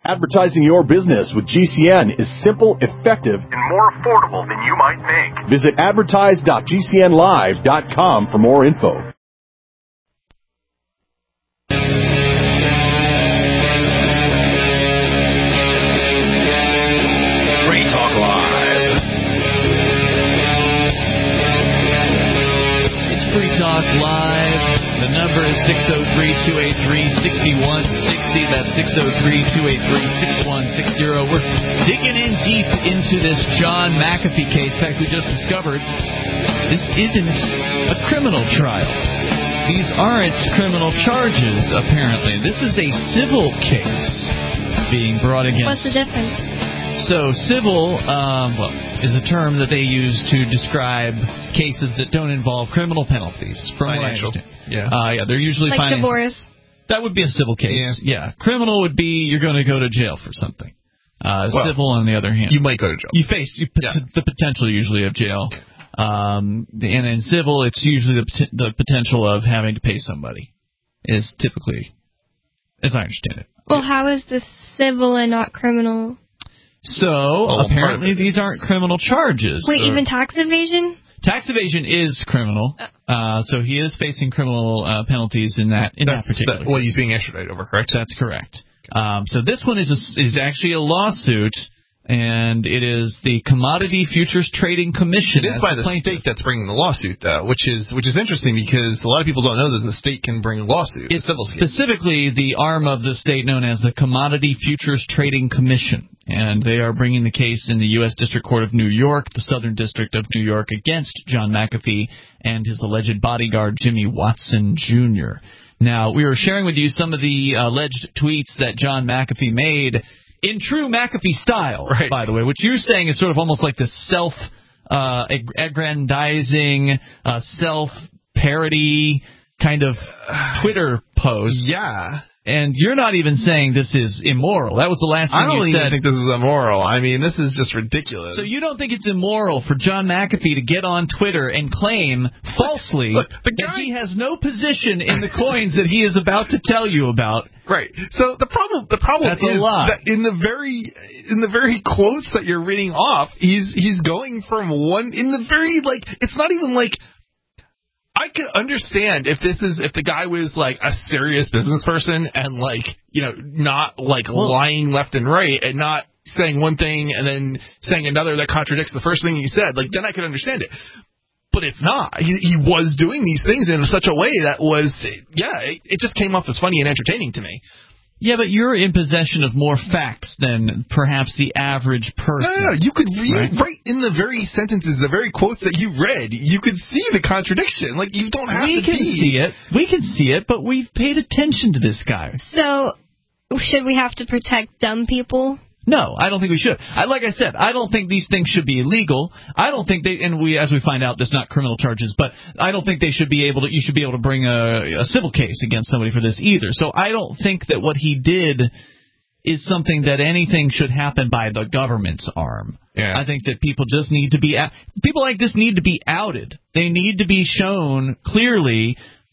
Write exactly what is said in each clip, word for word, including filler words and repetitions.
Advertising your business with G C N is simple, effective, and more affordable than you might think. Visit advertise dot g c n live dot com for more info. Free Talk Live. It's Free Talk Live. The number is six oh three, two eight three, six one six oh. That's six oh three, two eight three, six one six oh. We're digging in deep into this John McAfee case. In fact, we just discovered this isn't a criminal trial. These aren't criminal charges, apparently. This is a civil case being brought against. What's the difference? So civil, um, well, is a term that they use to describe cases that don't involve criminal penalties. From financial, yeah, uh, yeah, they're usually like financial. divorce. That would be a civil case. Yeah, yeah. Criminal would be you're going to go to jail for something. Uh, well, civil, on the other hand, you might go to jail. You face you, yeah. the potential usually of jail. Um, and in civil, it's usually the the potential of having to pay somebody. Is typically, as I understand it. Well, how is this civil and not criminal? So, oh, apparently these aren't criminal charges. Wait, even tax evasion? Tax evasion is criminal. Uh, so he is facing criminal uh, penalties in that in That's that particular that, what he's being extradited over, correct? That's correct. Um, so this one is a, is actually a lawsuit, and it is the Commodity Futures Trading Commission. It is by the, the state that's bringing the lawsuit, though, which is which is interesting because a lot of people don't know that the state can bring a lawsuit. It's civil specifically the arm of the state known as the Commodity Futures Trading Commission. And they are bringing the case in the U S District Court of New York, the Southern District of New York, against John McAfee and his alleged bodyguard, Jimmy Watson, Junior Now, we were sharing with you some of the alleged tweets that John McAfee made in true McAfee style, right. by the way, which you're saying is sort of almost like the self uh, aggrandizing, uh, self-parody kind of Twitter post. Yeah. And you're not even saying this is immoral. That was the last thing you said. I don't even said. think this is immoral. I mean, this is just ridiculous. So you don't think it's immoral for John McAfee to get on Twitter and claim falsely look, look, the guy, that he has no position in the coins that he is about to tell you about? Right. So the problem, the problem That's is a lie. that in the very, in the very quotes that you're reading off, he's he's going from one in the very like. It's not even like. I could understand if this is if the guy was like a serious business person and like you know not like well, lying left and right and not saying one thing and then saying another that contradicts the first thing he said, like then I could understand it. But it's not. He, he was doing these things in such a way that was yeah, it, it just came off as funny and entertaining to me. Yeah, but you're in possession of more facts than perhaps the average person. No, no, no. You could read right? right in the very sentences, the very quotes that you read. You could see the contradiction. Like, you don't have we to be. We can see it. We can see it, but we've paid attention to this guy. So, should we have to protect dumb people? No, I don't think we should. I, like I said, I don't think these things should be illegal. I don't think they, and we, as we find out, there's not criminal charges, but I don't think they should be able to, you should be able to bring a, a civil case against somebody for this either. So I don't think that what he did is something that anything should happen by the government's arm. Yeah. I think that people just need to be, people like this need to be outed. They need to be shown clearly.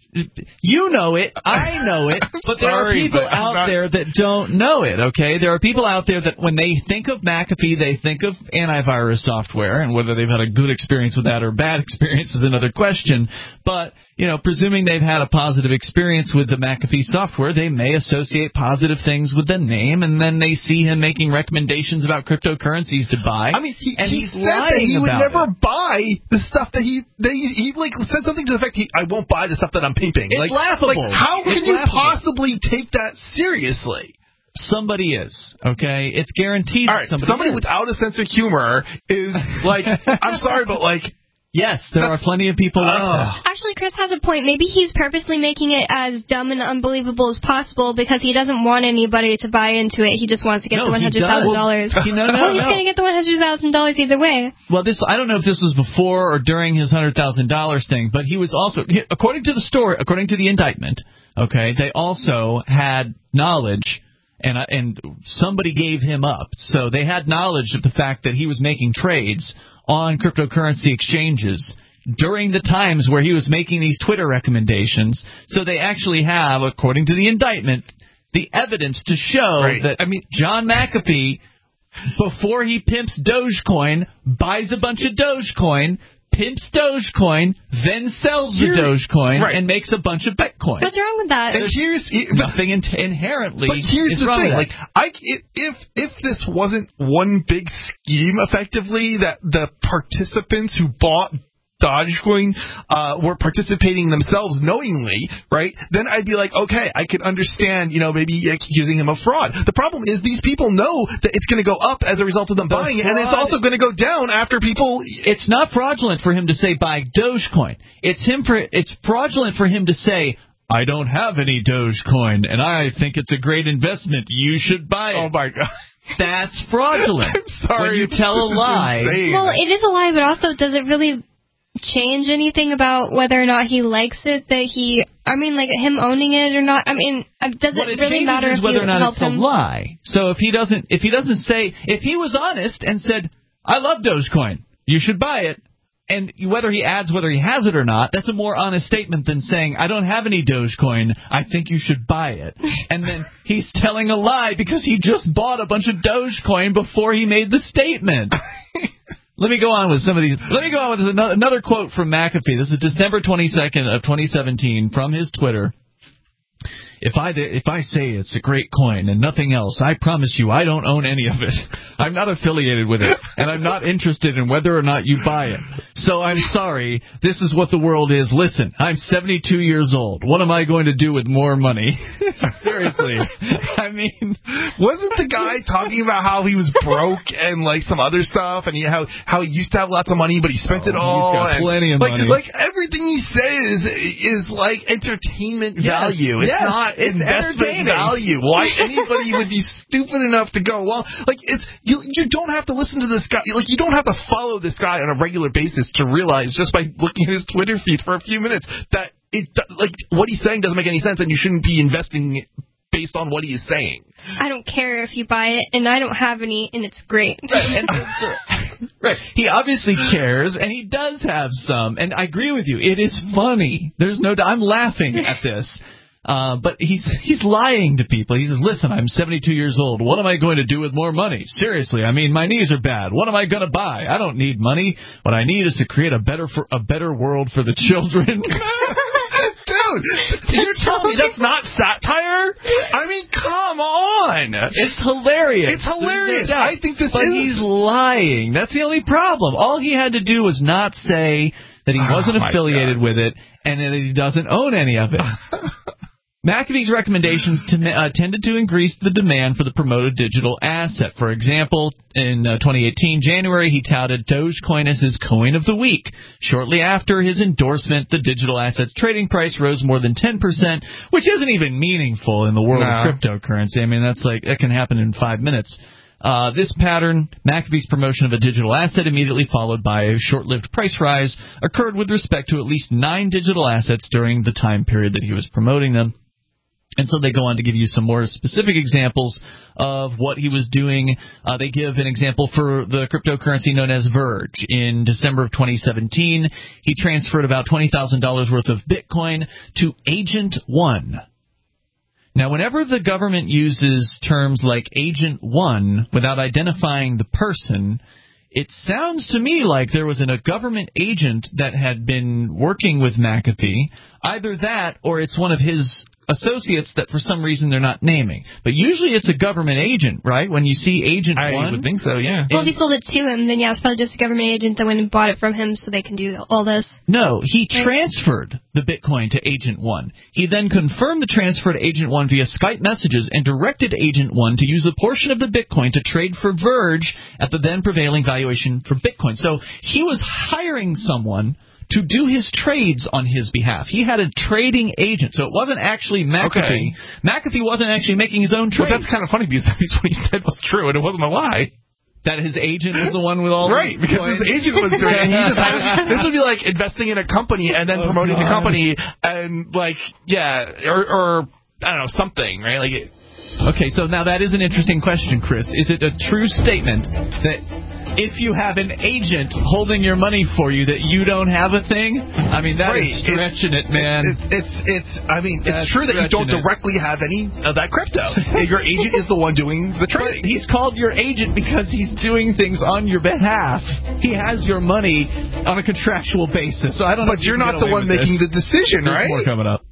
You know it, I know it, but there sorry, are people out not... there that don't know it, okay? There are people out there that when they think of McAfee, they think of antivirus software, and whether they've had a good experience with that or bad experience is another question. But, you know, presuming they've had a positive experience with the McAfee software, they may associate positive things with the name, and then they see him making recommendations about cryptocurrencies to buy. I mean, he, and he he's said that he would never it. buy the stuff that he, that he, he, like, said something to the effect, he, I won't buy the stuff that I'm painting. It's like, laughable. Like, how can it's you laughable. possibly take that seriously? Somebody is, okay? It's guaranteed. All right, somebody, somebody is. without a sense of humor is like, I'm sorry, but like, yes, there are plenty of people like uh, that. Actually, Chris has a point. Maybe he's purposely making it as dumb and unbelievable as possible because he doesn't want anybody to buy into it. He just wants to get no, the one hundred thousand dollars. Well, no, no, well, he's no. going to get the one hundred thousand dollars either way. Well, this I don't know if this was before or during his one hundred thousand dollars thing, but he was also, according to the story, according to the indictment, okay, they also had knowledge, and and somebody gave him up. So they had knowledge of the fact that he was making trades on cryptocurrency exchanges during the times where he was making these Twitter recommendations. So they actually have, according to the indictment, the evidence to show right. that I mean, John McAfee, before he pimps Dogecoin, buys a bunch of Dogecoin, pimps Dogecoin, then sells the Dogecoin, right. and makes a bunch of Bitcoin. What's wrong with that? And here's nothing in- inherently. But here's is the wrong thing: with like, I if if this wasn't one big scheme, effectively, that the participants who bought Dogecoin uh, were participating themselves knowingly, right? Then I'd be like, okay, I could understand, you know, maybe accusing him of fraud. The problem is these people know that it's going to go up as a result of them the buying it, and it's also going to go down after people. It's not fraudulent for him to say buy Dogecoin. It's him for it's fraudulent for him to say, I don't have any Dogecoin, and I think it's a great investment. You should buy it. Oh my God. That's fraudulent. I'm sorry. When you tell a lie. Well, it is a lie, but also does it really change anything about whether or not he likes it? That he, I mean, like him owning it or not. I mean, does what it, it really matter is if whether you or not help it's him? a lie? So if he doesn't, if he doesn't say, if he was honest and said, I love Dogecoin, you should buy it, and whether he adds whether he has it or not, that's a more honest statement than saying, I don't have any Dogecoin, I think you should buy it. And then he's telling a lie because he just bought a bunch of Dogecoin before he made the statement. Let me go on with some of these. Let me go on with another, another quote from McAfee. This is December twenty-second of twenty seventeen from his Twitter. If I if I say it's a great coin and nothing else, I promise you I don't own any of it. I'm not affiliated with it, and I'm not interested in whether or not you buy it. So I'm sorry. This is what the world is. Listen, I'm seventy-two years old. What am I going to do with more money? Seriously. I mean, wasn't the guy talking about how he was broke and like some other stuff, and he, how how he used to have lots of money, but he spent oh, it all? He's got and, plenty of like, money. Like everything he says is like entertainment yes, value. It's yes, not it's investment value. Why anybody would be stupid enough to go, well, like it's you you don't have to listen to this guy, like you don't have to follow this guy on a regular basis to realize just by looking at his Twitter feed for a few minutes that it like what he's saying doesn't make any sense, and you shouldn't be investing based on what he is saying. I don't care if you buy it, and I don't have any, and it's great. Right, and, right. He obviously cares, and he does have some, and I agree with you. It is funny. There's no doubt. I'm laughing at this. Uh, but he's he's lying to people. He says, listen, I'm seventy-two years old. What am I going to do with more money? Seriously, I mean, my knees are bad. What am I going to buy? I don't need money. What I need is to create a better for, a better world for the children. Dude, you're telling me that's not satire? I mean, come on. It's hilarious. It's hilarious. No I think this but is... But he's lying. That's the only problem. All he had to do was not say that he wasn't oh affiliated God. with it and that he doesn't own any of it. McAfee's recommendations to, uh, tended to increase the demand for the promoted digital asset. For example, in uh, twenty eighteen, January, he touted Dogecoin as his coin of the week. Shortly after his endorsement, the digital asset's trading price rose more than ten percent, which isn't even meaningful in the world no. of cryptocurrency. I mean, that's like that can happen in five minutes. Uh, this pattern, McAfee's promotion of a digital asset immediately followed by a short-lived price rise, occurred with respect to at least nine digital assets during the time period that he was promoting them. And so they go on to give you some more specific examples of what he was doing. Uh, they give an example for the cryptocurrency known as Verge. In December of twenty seventeen, he transferred about twenty thousand dollars worth of Bitcoin to Agent One. Now, whenever the government uses terms like Agent One without identifying the person, it sounds to me like there was an, a government agent that had been working with McAfee. Either that or it's one of his associates that for some reason they're not naming. But usually it's a government agent, right? When you see Agent I One. I would think so, yeah. Well, if he sold it to him, then yeah, it's probably just a government agent that went and bought it from him so they can do all this. No, he transferred the Bitcoin to Agent One. He then confirmed the transfer to Agent One via Skype messages and directed Agent One to use a portion of the Bitcoin to trade for Verge at the then prevailing valuation for Bitcoin. So he was hiring someone to do his trades on his behalf. He had a trading agent, so it wasn't actually McAfee. Okay. McAfee wasn't actually making his own trades. But that's kind of funny because that's what he said was true, and it wasn't a lie. That his agent was the one with all right, the because coins. his agent was doing it. And he just had, this would be like investing in a company and then oh, promoting God. the company and like, yeah, or, or I don't know, something, right? Like. It, Okay, so now that is an interesting question, Chris. Is it a true statement that if you have an agent holding your money for you that you don't have a thing, I mean, that right. is stretching it's, it, man. It's, it's, it's, I mean, That's it's true that you don't it. directly have any of that crypto. Your agent is the one doing the trading. But he's called your agent because he's doing things on your behalf. He has your money on a contractual basis. So I don't know. But you're not the one making the decision, There's right? more coming up.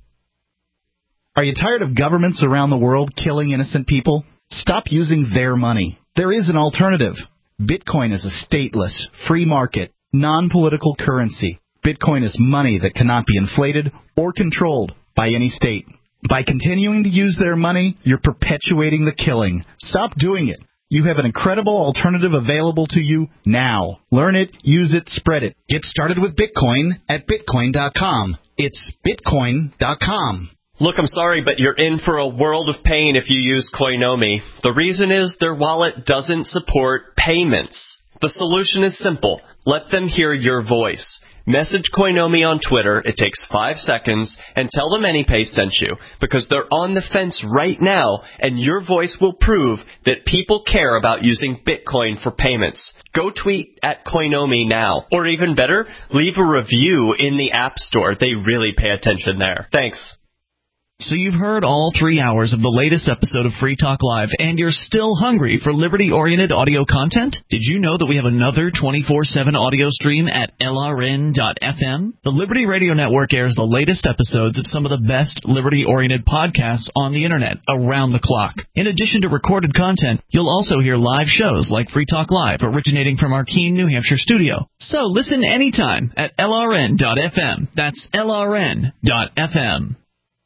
Are you tired of governments around the world killing innocent people? Stop using their money. There is an alternative. Bitcoin is a stateless, free market, non-political currency. Bitcoin is money that cannot be inflated or controlled by any state. By continuing to use their money, you're perpetuating the killing. Stop doing it. You have an incredible alternative available to you now. Learn it, use it, spread it. Get started with Bitcoin at bitcoin dot com. It's bitcoin dot com. Look, I'm sorry, but you're in for a world of pain if you use Coinomi. The reason is their wallet doesn't support payments. The solution is simple. Let them hear your voice. Message Coinomi on Twitter, it takes five seconds, and tell them AnyPay sent you, because they're on the fence right now, and your voice will prove that people care about using Bitcoin for payments. Go tweet at Coinomi now. Or even better, leave a review in the App Store. They really pay attention there. Thanks. So you've heard all three hours of the latest episode of Free Talk Live, and you're still hungry for liberty-oriented audio content? Did you know that we have another twenty-four seven audio stream at L R N dot F M? The Liberty Radio Network airs the latest episodes of some of the best liberty-oriented podcasts on the Internet around the clock. In addition to recorded content, you'll also hear live shows like Free Talk Live, originating from our Keene, New Hampshire studio. So listen anytime at L R N dot F M. That's L R N dot F M.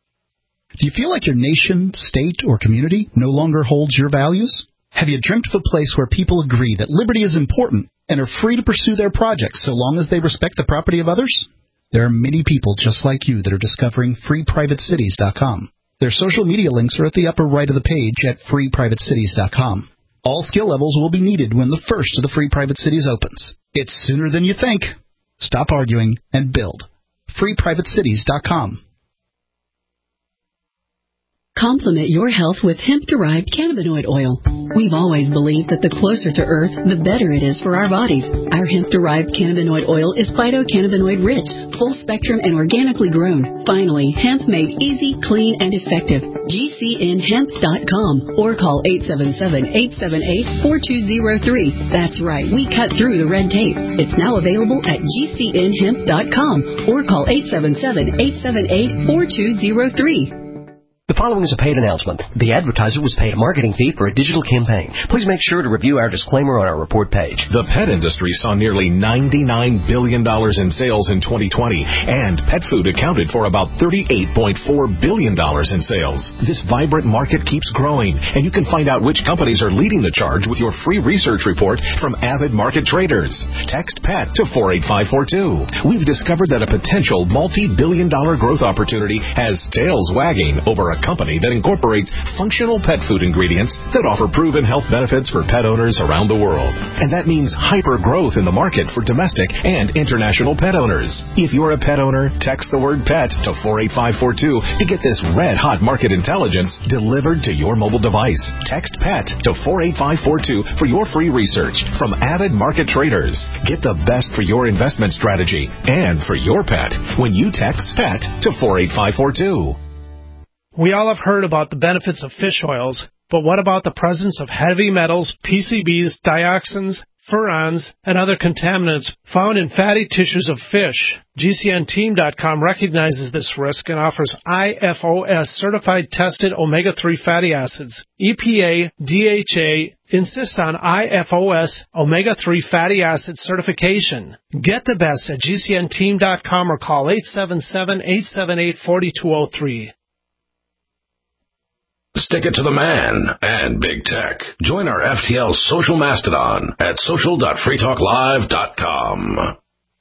Do you feel like your nation, state, or community no longer holds your values? Have you dreamt of a place where people agree that liberty is important and are free to pursue their projects so long as they respect the property of others? There are many people just like you that are discovering free private cities dot com. Their social media links are at the upper right of the page at free private cities dot com. All skill levels will be needed when the first of the Free Private Cities opens. It's sooner than you think. Stop arguing and build. free private cities dot com. Complement your health with hemp-derived cannabinoid oil. We've always believed that the closer to Earth, the better it is for our bodies. Our hemp-derived cannabinoid oil is phytocannabinoid-rich, full-spectrum, and organically grown. Finally, hemp made easy, clean, and effective. G C N hemp dot com or call eight seven seven, eight seven eight, four two zero three. That's right, we cut through the red tape. It's now available at G C N hemp dot com or call eight seven seven, eight seven eight, four two zero three. The following is a paid announcement. The advertiser was paid a marketing fee for a digital campaign. Please make sure to review our disclaimer on our report page. The pet industry saw nearly ninety-nine billion dollars in sales in twenty twenty, and pet food accounted for about thirty-eight point four billion dollars in sales. This vibrant market keeps growing, and you can find out which companies are leading the charge with your free research report from Avid Market Traders. Text PET to four eight five four two. We've discovered that a potential multi-billion dollar growth opportunity has tails wagging over a company that incorporates functional pet food ingredients that offer proven health benefits for pet owners around the world. And that means hyper growth in the market for domestic and international pet owners. If you're a pet owner, text the word PET to four eight five four two to get this red-hot market intelligence delivered to your mobile device. Text PET to four eight five four two for your free research from Avid Market Traders. Get the best for your investment strategy and for your pet when you text PET to four eight five four two. We all have heard about the benefits of fish oils, but what about the presence of heavy metals, P C Bs, dioxins, furans, and other contaminants found in fatty tissues of fish? G C N team dot com recognizes this risk and offers I F O S-certified tested omega three fatty acids. E P A, D H A insist on I F O S omega three fatty acid certification. Get the best at G C N team dot com or call eight seven seven, eight seven eight, four two zero three. Stick it to the man and big tech. Join our F T L social mastodon at social dot free talk live dot com.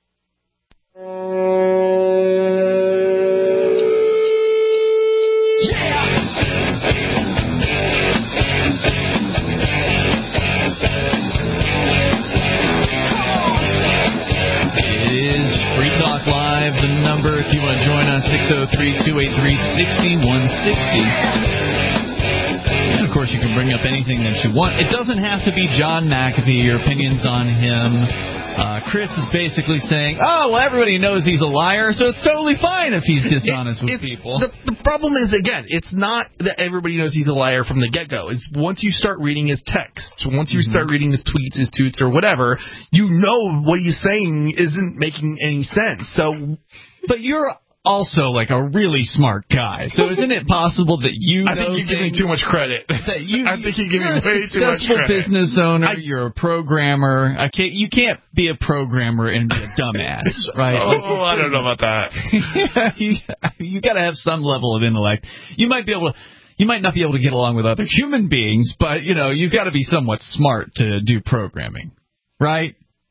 It is Free Talk Live. The number, if you want to join us, six oh three, two eight three, six one six oh. course, you can bring up anything that you want. It doesn't have to be John McAfee, your opinions on him. Uh, Chris is basically saying, oh, well, everybody knows he's a liar, so it's totally fine if he's dishonest it, with people. The, the problem is, again, it's not that everybody knows he's a liar from the get-go. It's once you start reading his texts, once you mm-hmm. start reading his tweets, his toots, or whatever, you know what he's saying isn't making any sense. So, but you're also like a really smart guy, so isn't it possible that you know I think you're giving too much credit. That you, I think you're giving you're way too much credit. You're a successful business owner. I, you're a programmer. I can't, you can't be a programmer and be a dumbass, right? Oh, I don't know about that. you you got to have some level of intellect. You might be able to. You might not be able to get along with other human beings, but you know you've got to be somewhat smart to do programming, right?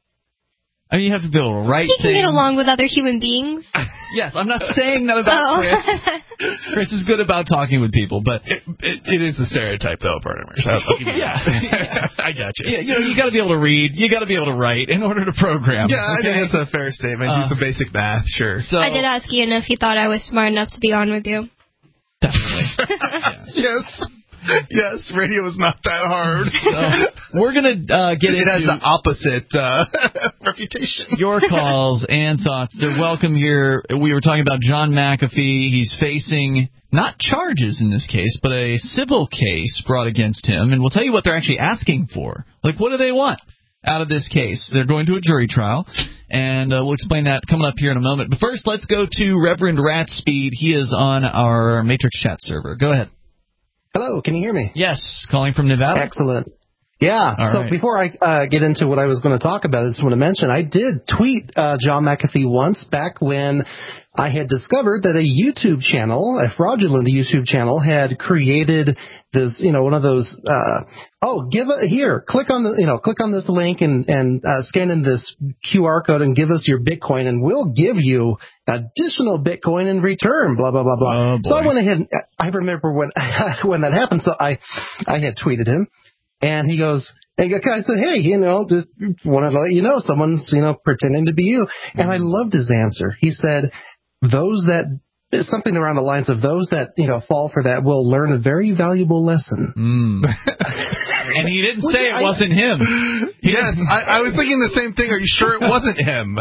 I mean, you have to be able to write He can things. get along with other human beings. Yes, I'm not saying that about oh. Chris. Chris is good about talking with people, but it, it, it is a stereotype, though, programmers. So yeah, yeah, I got you. Yeah, you know, you got to be able to read. You got to be able to write in order to program. Yeah, okay? I think that's a fair statement. Do uh, some basic math, sure. So, I did ask Ian if he thought I was smart enough to be on with you. Definitely. yeah. Yes. Yes, radio is not that hard. So we're going to uh, get it into... It has the opposite uh, reputation. Your calls and thoughts. They're welcome here. We were talking about John McAfee. He's facing not charges in this case, but a civil case brought against him. And we'll tell you what they're actually asking for. Like, what do they want out of this case? They're going to a jury trial. And uh, we'll explain that coming up here in a moment. But first, let's go to Reverend Ratspeed. He is on our Matrix chat server. Go ahead. Hello, can you hear me? Yes, calling from Nevada. Excellent. Yeah, All so right. before I uh, get into what I was going to talk about, I just want to mention I did tweet uh, John McAfee once back when I had discovered that a YouTube channel, a fraudulent YouTube channel, had created this, you know, one of those, uh, oh, give a, here, click on the, you know, click on this link and, and uh, scan in this Q R code and give us your Bitcoin and we'll give you additional Bitcoin in return, blah, blah, blah, blah. Oh, so I went ahead, and, I remember when, when that happened, so I, I had tweeted him and he goes, and the guy said, hey, you know, just wanted to let you know someone's, you know, pretending to be you. And I loved his answer. He said, those that, something around the lines of those that, you know, fall for that will learn a very valuable lesson. Mm. And he didn't say it I, wasn't him. Yes, I, I was thinking the same thing. Are you sure it wasn't him?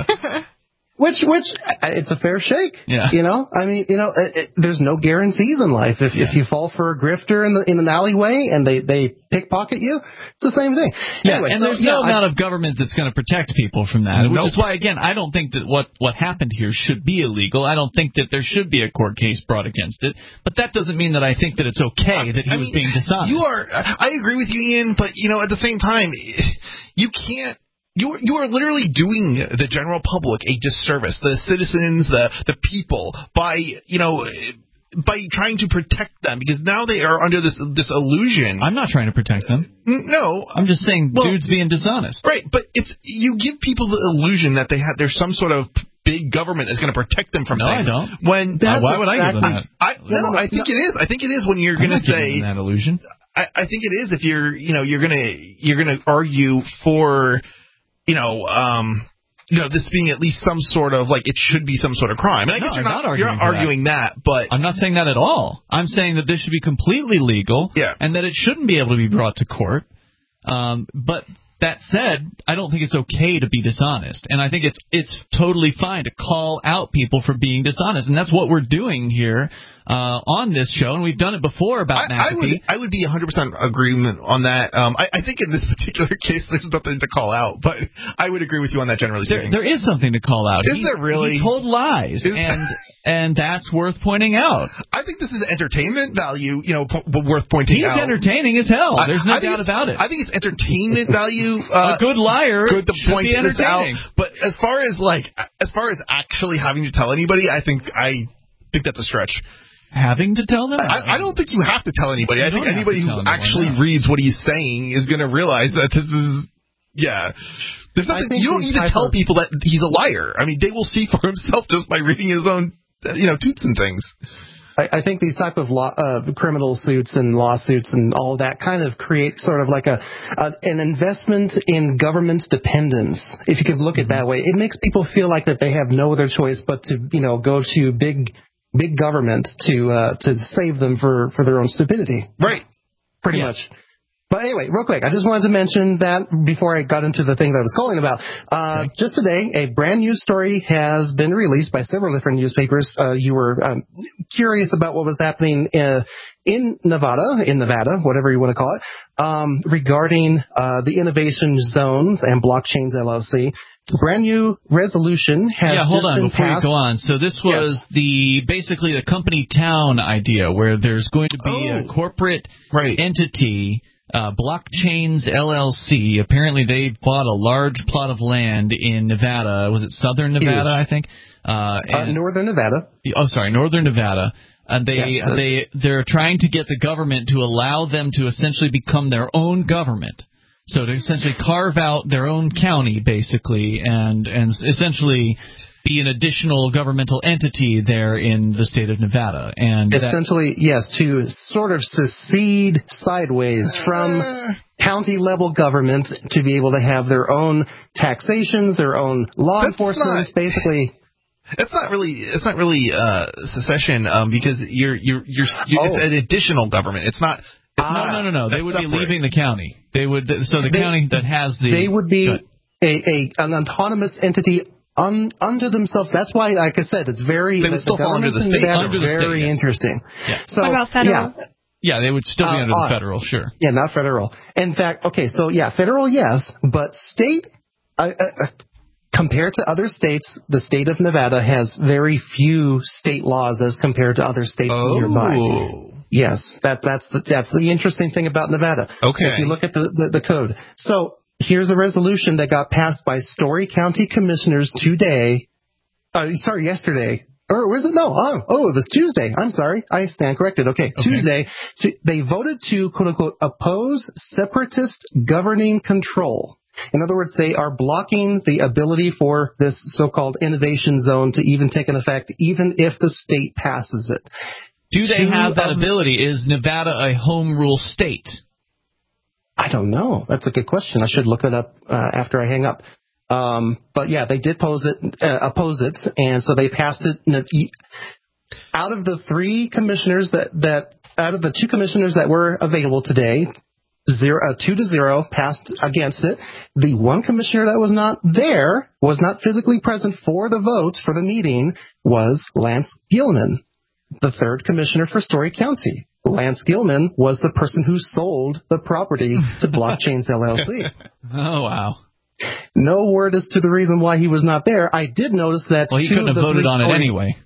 Which, which, it's a fair shake. Yeah. You know, I mean, you know, it, it, there's no guarantees in life. If yeah. if you fall for a grifter in the in an alleyway and they they pickpocket you, it's the same thing. Yeah, anyway, and so, there's yeah, no I, amount of government that's going to protect people from that. Which nope. is why, again, I don't think that what what happened here should be illegal. I don't think that there should be a court case brought against it. But that doesn't mean that I think that it's okay that he I was mean, being dishonest. You are. I agree with you, Ian. But you know, at the same time, you can't. You are, you are literally doing the general public a disservice, the citizens, the the people, by, you know, by trying to protect them, because now they are under this this illusion. I'm not trying to protect them. No. I'm just saying well, dudes being dishonest. Right, but it's you give people the illusion that they have there's some sort of big government that's going to protect them from no, things. No, I don't. When uh, Why would I give them that? I, I, no, I think it is. I think it is when you're going to say that illusion. I, I think it is if you're, you know, you're going to you're going to argue for, you know, um, you know, this being at least some sort of, like, it should be some sort of crime. And I no, guess you're I'm not, not arguing, you're not arguing that. that, but... I'm not saying that at all. I'm saying that this should be completely legal, yeah. and that it shouldn't be able to be brought to court. Um, but that said, I don't think it's okay to be dishonest. And I think it's it's totally fine to call out people for being dishonest. And that's what we're doing here uh, on this show, and we've done it before about I, McAfee. I would, I would be one hundred percent agreement on that. Um, I, I think in this particular case, there's nothing to call out, but I would agree with you on that generally speaking. There, there is something to call out. Is he, there really? He told lies, is and and that's worth pointing out. I think this is entertainment value, you know, p- worth pointing He's out. He's entertaining as hell. There's no I, I doubt about it. I think it's entertainment value. Uh, A good liar good to should point be this out. entertaining. But as far as like, as far as actually having to tell anybody, I think I think that's a stretch. Having to tell them? I, I don't think you have to tell anybody. You I think anybody who anyone, actually no. reads what he's saying is going to realize that this is, yeah. There's nothing. You don't need to tell of, people that he's a liar. I mean, they will see for himself just by reading his own, you know, toots and things. I, I think these type of law, uh, criminal suits and lawsuits and all of that kind of create sort of like a, a an investment in government's dependence. If you could look at it that way, it makes people feel like that they have no other choice but to, you know, go to big. big government to uh, to save them for, for their own stupidity. Right. pretty Yeah. much. But anyway, real quick, I just wanted to mention that before I got into the thing that I was calling about. Uh, okay. Just today, a brand new story has been released by several different newspapers. Uh, you were um, curious about what was happening in, in Nevada, in Nevada, whatever you want to call it, um, regarding uh, the Innovation Zones and Blockchains L L C. Brand new resolution has yeah, hold just on been before passed. you go on. So this was yes. the basically the company town idea where there's going to be oh. a corporate right. entity. Uh, Blockchains L L C. Apparently, they bought a large plot of land in Nevada. Was it Southern Nevada? I think. Uh, and, uh, Northern Nevada. Oh, sorry, Northern Nevada. And they yes, they they're trying to get the government to allow them to essentially become their own government. So to essentially carve out their own county, basically, and and essentially be an additional governmental entity there in the state of Nevada. And essentially, that, yes, to sort of secede sideways from uh, county-level government to be able to have their own taxations, their own law enforcement, not, basically. It's not really it's not really uh, secession um, because you're you're you're, you're oh. it's an additional government. It's not. It's uh, not no, no, no, no. They would separate. be leaving the county. They would. So the they, county that has the. They would be a, a an autonomous entity. Un, under themselves. That's why, like I said, it's very. They would still fall under the state. Under the very state, yes. interesting. Yeah. So, what about federal? Yeah, yeah, they would still be uh, under the uh, federal, sure. Yeah, not federal. In fact, okay, so yeah, federal, yes, but state. Uh, uh, compared to other states, the state of Nevada has very few state laws as compared to other states oh. nearby. Yes, that that's the that's the interesting thing about Nevada. Okay, so if you look at the, the the code, so. Here's a resolution that got passed by Story County Commissioners today. Uh, sorry, yesterday. Or was it? No. Oh, oh, it was Tuesday. I'm sorry. I stand corrected. Okay, okay. Tuesday. To, they voted to, quote unquote, oppose separatist governing control. In other words, they are blocking the ability for this so-called innovation zone to even take an effect, even if the state passes it. Do they to, have that um, ability? Is Nevada a home rule state? I don't know. That's a good question. I should look it up uh, after I hang up. Um, but yeah, they did pose it, uh, oppose it, and so they passed it. Out of the three commissioners that, that out of the two commissioners that were available today, zero, uh, two to zero passed against it. The one commissioner that was not there, was not physically present for the vote for the meeting, was Lance Gilman, the third commissioner for Story County. Lance Gilman was the person who sold the property to Blockchains L L C. Oh, wow. No word as to the reason why he was not there. I did notice that. Well, he couldn't have voted on it anyway.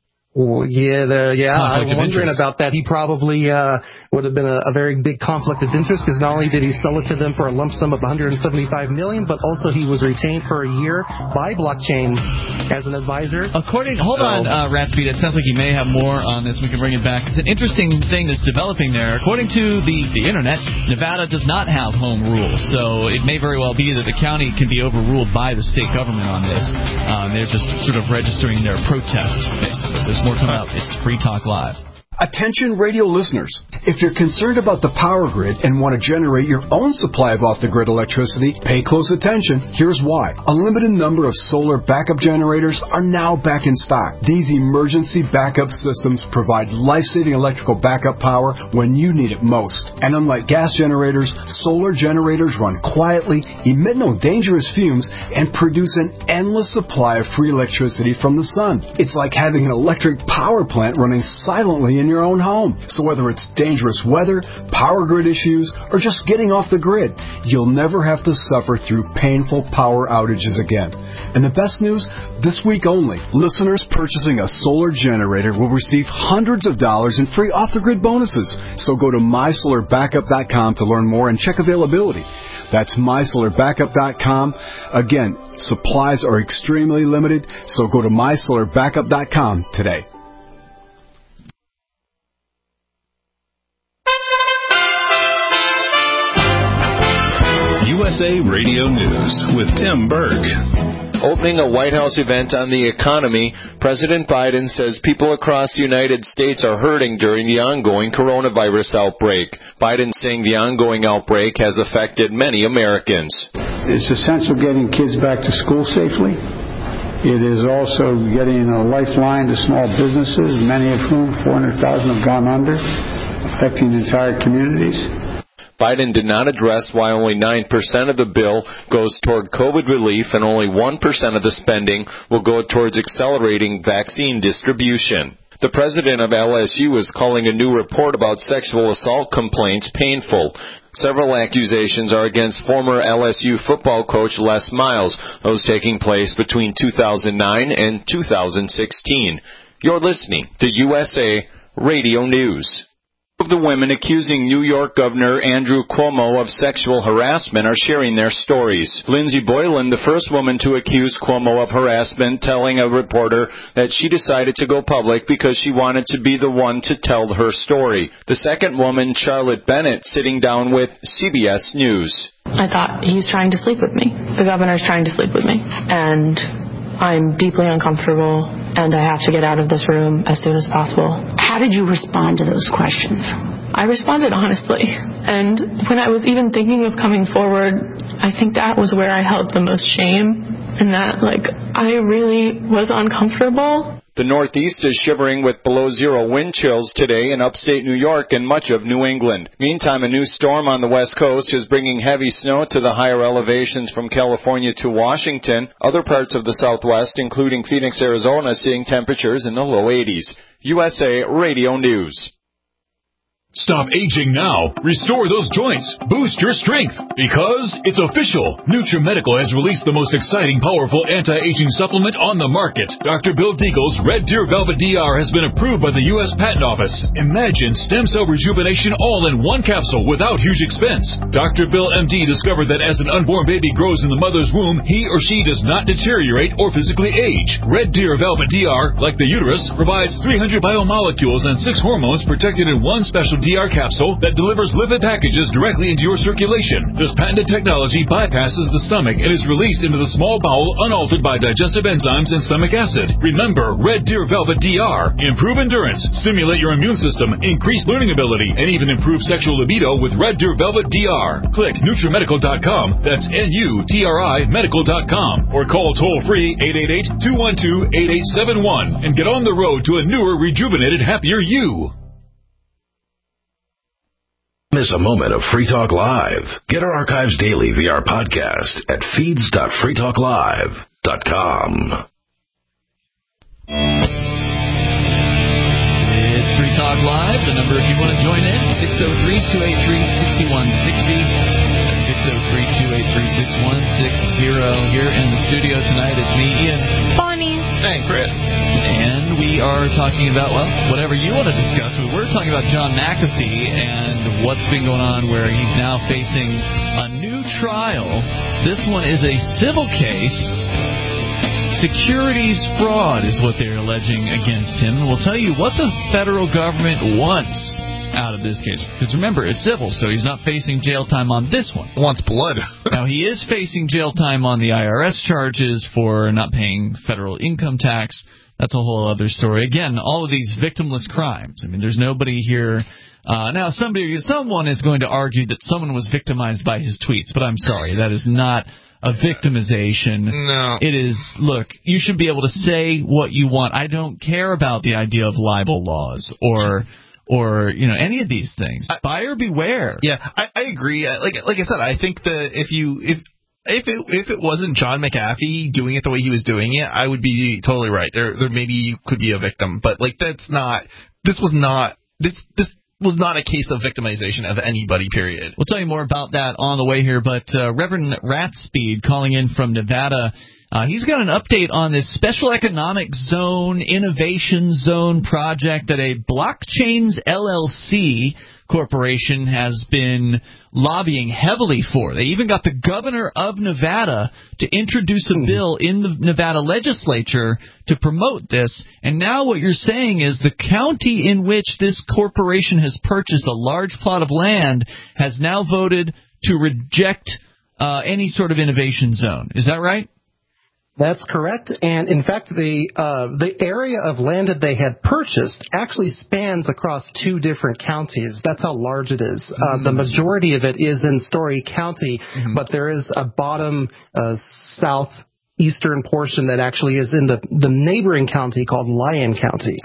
Well, yeah, the, yeah. Conflict I'm wondering interest. about that. He probably uh, would have been a, a very big conflict of interest because not only did he sell it to them for a lump sum of one hundred seventy-five million dollars, but also he was retained for a year by Blockchains as an advisor. According, hold so, on, uh, Ratspeed. It sounds like you may have more on this. We can bring it back. It's an interesting thing that's developing there. According to the the internet, Nevada does not have home rule, so it may very well be that the county can be overruled by the state government on this. Um, they're just sort of registering their protest. Basically, there's more coming up. It's Free Talk Live. Attention radio listeners. If you're concerned about the power grid and want to generate your own supply of off-the-grid electricity, pay close attention. Here's why. A limited number of solar backup generators are now back in stock. These emergency backup systems provide life-saving electrical backup power when you need it most. And unlike gas generators, solar generators run quietly, emit no dangerous fumes, and produce an endless supply of free electricity from the sun. It's like having an electric power plant running silently in your own home. So whether it's dangerous weather, power grid issues, or just getting off the grid, you'll never have to suffer through painful power outages again. And the best news, this week only, listeners purchasing a solar generator will receive hundreds of dollars in free off-the-grid bonuses. So go to my solar backup dot com to learn more and check availability. That's my solar backup dot com. Again, supplies are extremely limited, so go to my solar backup dot com today. U S A Radio News with Tim Berg. Opening a White House event on the economy, President Biden says people across the United States are hurting during the ongoing coronavirus outbreak. Biden saying the ongoing outbreak has affected many Americans. It's essential getting kids back to school safely. It is also getting a lifeline to small businesses, many of whom, four hundred thousand, have gone under, affecting entire communities. Biden did not address why only nine percent of the bill goes toward COVID relief and only one percent of the spending will go towards accelerating vaccine distribution. The president of L S U is calling a new report about sexual assault complaints painful. Several accusations are against former L S U football coach Les Miles, those taking place between two thousand nine and two thousand sixteen. You're listening to U S A Radio News. Of the women accusing New York Governor Andrew Cuomo of sexual harassment are sharing their stories. Lindsey Boylan, the first woman to accuse Cuomo of harassment, telling a reporter that she decided to go public because she wanted to be the one to tell her story. The second woman, Charlotte Bennett, sitting down with C B S News. I thought, he's trying to sleep with me. The governor's trying to sleep with me. And I'm deeply uncomfortable, and I have to get out of this room as soon as possible. How did you respond to those questions? I responded honestly. And when I was even thinking of coming forward, I think that was where I held the most shame, and that, like, I really was uncomfortable. The Northeast is shivering with below zero wind chills today in upstate New York and much of New England. Meantime, a new storm on the West Coast is bringing heavy snow to the higher elevations from California to Washington. Other parts of the Southwest, including Phoenix, Arizona, seeing temperatures in the low eighties. U S A Radio News. Stop aging now. Restore those joints. Boost your strength. Because it's official. NutriMedical has released the most exciting, powerful anti-aging supplement on the market. Doctor Bill Deagle's Red Deer Velvet D R has been approved by the U S Patent Office. Imagine stem cell rejuvenation all in one capsule without huge expense. Doctor Bill M D discovered that as an unborn baby grows in the mother's womb, he or she does not deteriorate or physically age. Red Deer Velvet D R, like the uterus, provides three hundred biomolecules and six hormones protected in one special D R capsule that delivers lipid packages directly into your circulation. This patented technology bypasses the stomach and is released into the small bowel unaltered by digestive enzymes and stomach acid. Remember, Red Deer Velvet D R. Improve endurance, stimulate your immune system, increase learning ability, and even improve sexual libido with Red Deer Velvet D R. Click NutriMedical dot com, that's N U T R I medical dot com, or call toll-free eight eight eight, two one two, eight eight seven one and get on the road to a newer, rejuvenated, happier you. Miss a moment of Free Talk Live. Get our archives daily via our podcast at feeds dot free talk live dot com. It's Free Talk Live. The number if you want to join in, six oh three, two eight three, six one six oh. That's six oh three, two eight three, six one six oh. Here in the studio tonight, it's me, Ian. Bonnie. And Chris. And we are talking about, well, whatever you want to discuss. We're talking about John McAfee and what's been going on where he's now facing a new trial. This one is a civil case. Securities fraud is what they're alleging against him. And we'll tell you what the federal government wants out of this case. Because remember, it's civil, so he's not facing jail time on this one. Wants blood. Now, he is facing jail time on the I R S charges for not paying federal income tax. That's a whole other story. Again, all of these victimless crimes. I mean, there's nobody here. Uh, now, somebody, someone is going to argue that someone was victimized by his tweets, but I'm sorry, that is not a victimization. No. It is, look, you should be able to say what you want. I don't care about the idea of libel laws or... Or, you know, any of these things. Buyer beware. Yeah, I, I agree. Like like I said, I think that if you if if it if it wasn't John McAfee doing it the way he was doing it, I would be totally right. There there maybe could be a victim, but like that's not. This was not. This this. was not a case of victimization of anybody, period. We'll tell you more about that on the way here, but uh, Reverend Ratspeed calling in from Nevada, uh, he's got an update on this Special Economic Zone, Innovation Zone project that a Blockchains L L C corporation has been lobbying heavily for. They even got the governor of Nevada to introduce a bill in the Nevada legislature to promote this. And now what you're saying is the county in which this corporation has purchased a large plot of land has now voted to reject uh, any sort of innovation zone. Is that right? That's correct. And in fact, the uh, the area of land that they had purchased actually spans across two different counties. That's how large it is. Mm-hmm. Uh, the majority of it is in Story County, mm-hmm. but there is a bottom uh, southeastern portion that actually is in the, the neighboring county called Lyon County.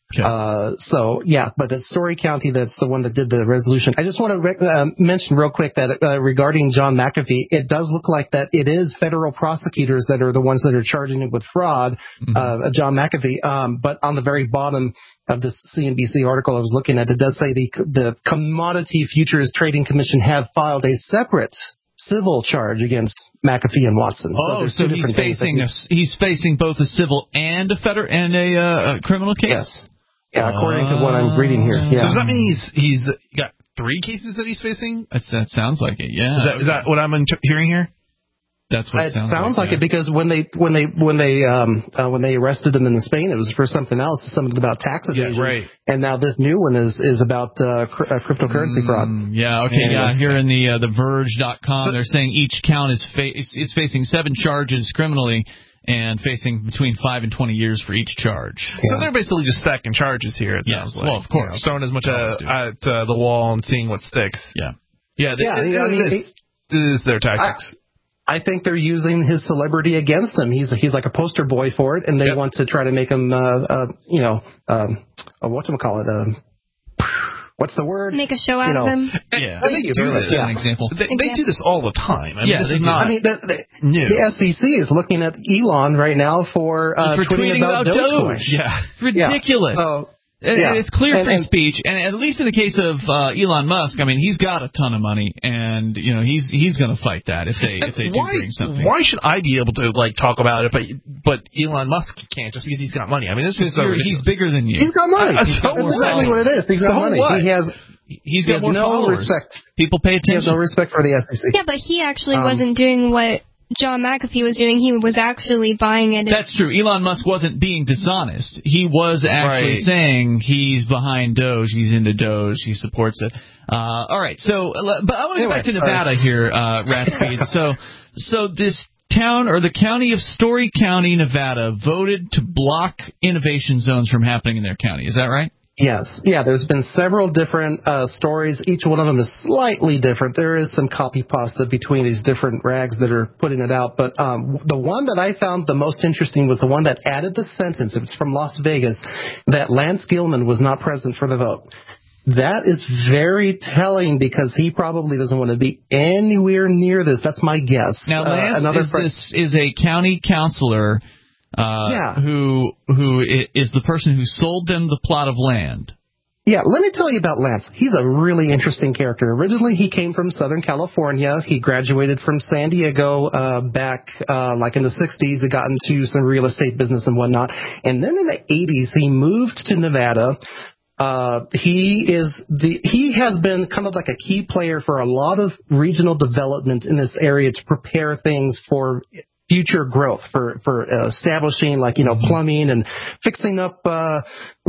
Okay. Uh, so, yeah, but it's Story County that's the one that did the resolution. I just want to rec- uh, mention real quick that uh, regarding John McAfee, it does look like that it is federal prosecutors that are the ones that are charging him with fraud, mm-hmm. uh, John McAfee. Um, but on the very bottom of this C N B C article I was looking at, it does say the, the Commodity Futures Trading Commission have filed a separate civil charge against McAfee and Watson. Oh, so, so he's facing a, he's facing both a civil and a federal and a, uh, a criminal case. Yes. Yeah, according uh, to what I'm reading here. Yeah. So does that mean he's he's got three cases that he's facing? That's, that sounds like it. Yeah. Is that, is that what I'm inter- hearing here? That's what it, it sounds, sounds like. like yeah. It because when they when they when they um uh, when they arrested him in Spain, it was for something else, something about tax evasion. Yeah, right. And now this new one is is about uh, cr- uh, cryptocurrency mm, fraud. Yeah. Okay. Yeah. yeah. Here in the uh, the Verge dot com, so, they're saying each count is fa- it's facing seven charges criminally and facing between five and twenty years for each charge. Yeah. So they're basically just stacking charges here. It yes. sounds like. Well, of course, you know, throwing as much uh, at uh, the wall and seeing what sticks. Yeah. Yeah. They, yeah. It, I mean, this, this is their tactics. I, I think they're using his celebrity against him. He's he's like a poster boy for it, and they yep. want to try to make him, uh, uh, you know, um, uh, whatchamacallit, uh, what's the word? Make a show out you know, of him. Yeah, they do this. Yeah. An example. They, they do this all the time. I mean, yeah, this they is do. not I mean, the, the, new. The S E C is looking at Elon right now for, uh, for tweeting, tweeting about, about Dogecoin. Doge. Yeah, ridiculous. Yeah. So, Yeah. It's clear and, free and, speech, and at least in the case of uh, Elon Musk, I mean, he's got a ton of money, and you know he's he's going to fight that if they if they do why, bring something. Why should I be able to like talk about it, but but Elon Musk can't just because he's got money? I mean, this is so he's bigger than you. He's got money. Uh, he's so got That's exactly what it is. He's got so money. What? He has. He's he got has more no followers. respect. People pay attention. He has no respect for the S E C. Yeah, but he actually um, wasn't doing what John McAfee was doing. He was actually buying it. That's true. Elon Musk wasn't being dishonest. He was actually right. saying he's behind Doge, he's into Doge, he supports it. Uh, all right, so but I want to anyway, get back to sorry. Nevada here, uh, Ratspeed. so, so this town or the county of Story County, Nevada, voted to block innovation zones from happening in their county. Is that right? Yes. Yeah, there's been several different uh, stories. Each one of them is slightly different. There is some copy pasta between these different rags that are putting it out. But um, the one that I found the most interesting was the one that added the sentence. It was from Las Vegas that Lance Gilman was not present for the vote. That is very telling because he probably doesn't want to be anywhere near this. That's my guess. Now, Lance uh, another is, friend- this is a county councilor Uh, yeah. who who is the person who sold them the plot of land. Yeah, let me tell you about Lance. He's a really interesting character. Originally, he came from Southern California. He graduated from San Diego uh, back uh, like in the sixties. He got into some real estate business and whatnot. And then in the eighties, he moved to Nevada. Uh, he is the, he has been kind of like a key player for a lot of regional development in this area to prepare things for future growth, for, for uh, establishing like, you know, plumbing and fixing up, uh,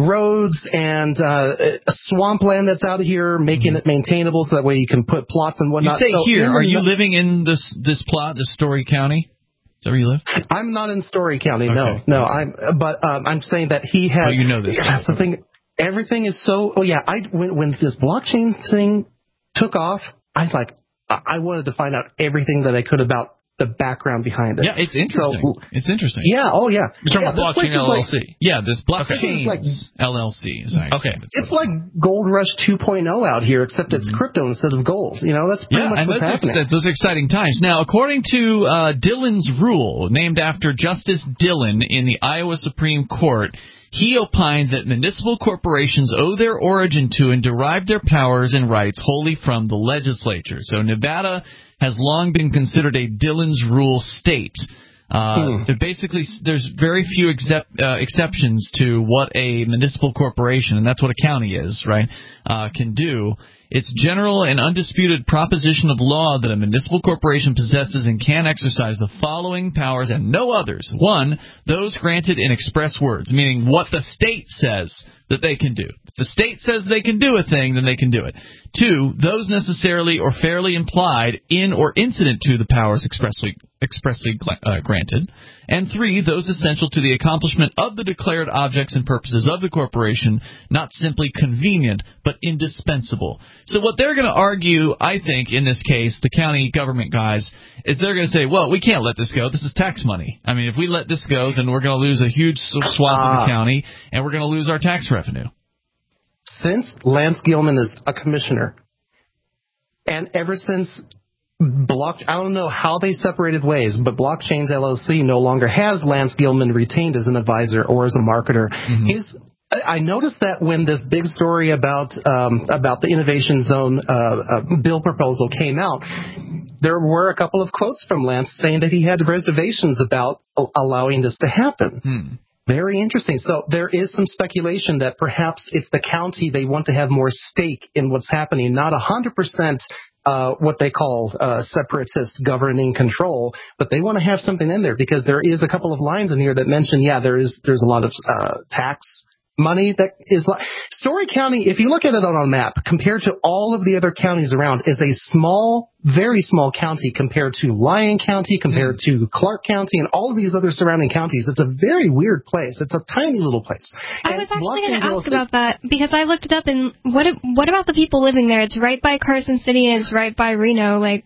roads and, uh, swampland that's out here, making it maintainable so that way you can put plots and whatnot. You say so here, are the, you living in this, this plot, this Story County? Is that where you live? I'm not in Story County, okay. no, no, I'm, but, um, I'm saying that he had, oh, you know this. Yeah, that's the thing. Everything is so, oh yeah, I, when, when this blockchain thing took off, I was like, I wanted to find out everything that I could about the background behind it. Yeah, it's interesting. So, it's interesting. Yeah, oh yeah. You're talking yeah, about Blockchain L L C. Like, yeah, this Blockchain like, L L C. Is okay. It's like Gold Rush two point oh out here, except it's mm-hmm. crypto instead of gold. You know, that's pretty yeah, much and what's those happening. Are, those are exciting times. Now, according to uh, Dillon's Rule, named after Justice Dillon in the Iowa Supreme Court, he opined that municipal corporations owe their origin to and derive their powers and rights wholly from the legislature. So Nevada has long been considered a Dillon's Rule state. Uh, hmm. Basically, there's very few excep- uh, exceptions to what a municipal corporation, and that's what a county is, right, uh, can do. It's general and undisputed proposition of law that a municipal corporation possesses and can exercise the following powers and no others. One, those granted in express words, meaning what the state says that they can do. If the state says they can do a thing, then they can do it. Two, those necessarily or fairly implied in or incident to the powers expressly expressly uh, granted, and three, those essential to the accomplishment of the declared objects and purposes of the corporation, not simply convenient, but indispensable. So what they're going to argue, I think, in this case, the county government guys, is they're going to say, well, we can't let this go. This is tax money. I mean, if we let this go, then we're going to lose a huge swath of the county, and we're going to lose our tax revenue. Since Lance Gilman is a commissioner, and ever since Block, I don't know how they separated ways, but Blockchains L L C no longer has Lance Gilman retained as an advisor or as a marketer. Mm-hmm. He's, I noticed that when this big story about um, about the Innovation Zone uh, uh, bill proposal came out, there were a couple of quotes from Lance saying that he had reservations about allowing this to happen. Hmm. Very interesting. So there is some speculation that perhaps it's the county, they want to have more stake in what's happening, not one hundred percent uh, what they call uh, separatist governing control, but they want to have something in there because there is a couple of lines in here that mention, yeah, there is there's a lot of uh, tax money that is like Story County. If you look at it on a map, compared to all of the other counties around, is a small, very small county compared to Lyon County, compared mm. to Clark County, and all of these other surrounding counties. It's a very weird place. It's a tiny little place. I and was actually going to ask about that because I looked it up, and what what about the people living there? It's right by Carson City and it's right by Reno. Like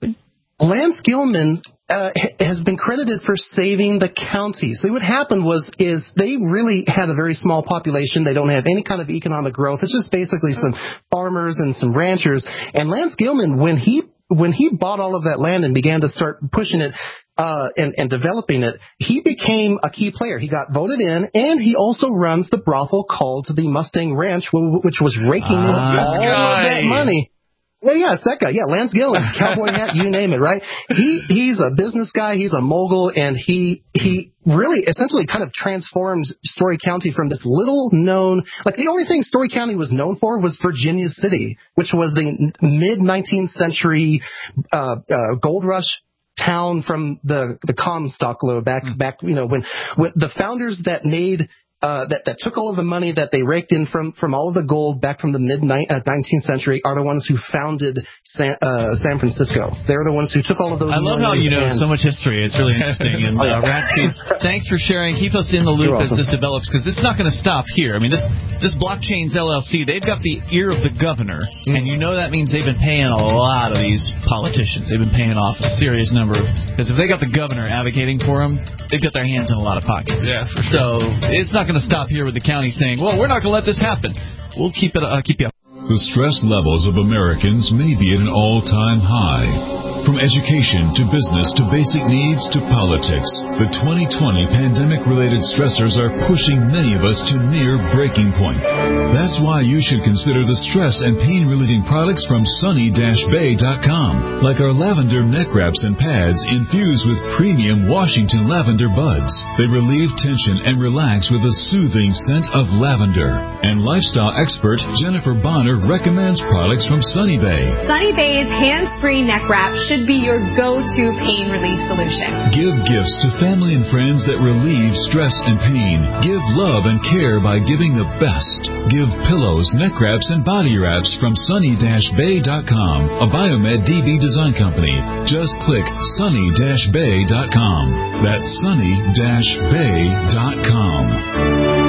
Lance Gilman Uh, has been credited for saving the county. So what happened was, is they really had a very small population. They don't have any kind of economic growth. It's just basically some farmers and some ranchers. And Lance Gilman, when he, when he bought all of that land and began to start pushing it, uh, and, and developing it, he became a key player. He got voted in, and he also runs the brothel called the Mustang Ranch, which was raking in uh, all of that money. Well, yeah, it's that guy. Yeah, Lance Gilman, cowboy hat, you name it, right? He he's a business guy. He's a mogul, and he he really essentially kind of transformed Story County from this little known, like the only thing Story County was known for was Virginia City, which was the mid nineteenth century uh, uh, gold rush town from the the Comstock Law back back you know when, when the founders that made. Uh, that, that took all of the money that they raked in from, from all of the gold back from the mid nineteenth century are the ones who founded San, uh, San Francisco. They're the ones who took all of those. I love how you know so much history. It's really interesting. And uh, Ratsky, thanks for sharing. Keep us in the loop as this develops, because this is not going to stop here. I mean, this this Blockchains L L C, they've got the ear of the governor, mm. and you know that means they've been paying a lot of these politicians. They've been paying off a serious number of, because if they got the governor advocating for them, they've got their hands in a lot of pockets. Yeah, for sure. So it's not going to stop here with the county saying, well, we're not going to let this happen. We'll keep it. Uh, keep you up. The stress levels of Americans may be at an all-time high. From education to business to basic needs to politics, the twenty twenty pandemic-related stressors are pushing many of us to near breaking point. That's why you should consider the stress and pain-relieving products from sunny dash bay dot com, like our lavender neck wraps and pads infused with premium Washington lavender buds. They relieve tension and relax with a soothing scent of lavender. And lifestyle expert Jennifer Bonner recommends products from Sunny Bay. Sunny Bay's hands-free neck wrap should be your go-to pain relief solution. Give gifts to family and friends that relieve stress and pain. Give love and care by giving the best. Give pillows, neck wraps, and body wraps from sunny dash bay dot com, a Biomed D B design company. Just click sunny dash bay dot com. That's sunny dash bay dot com.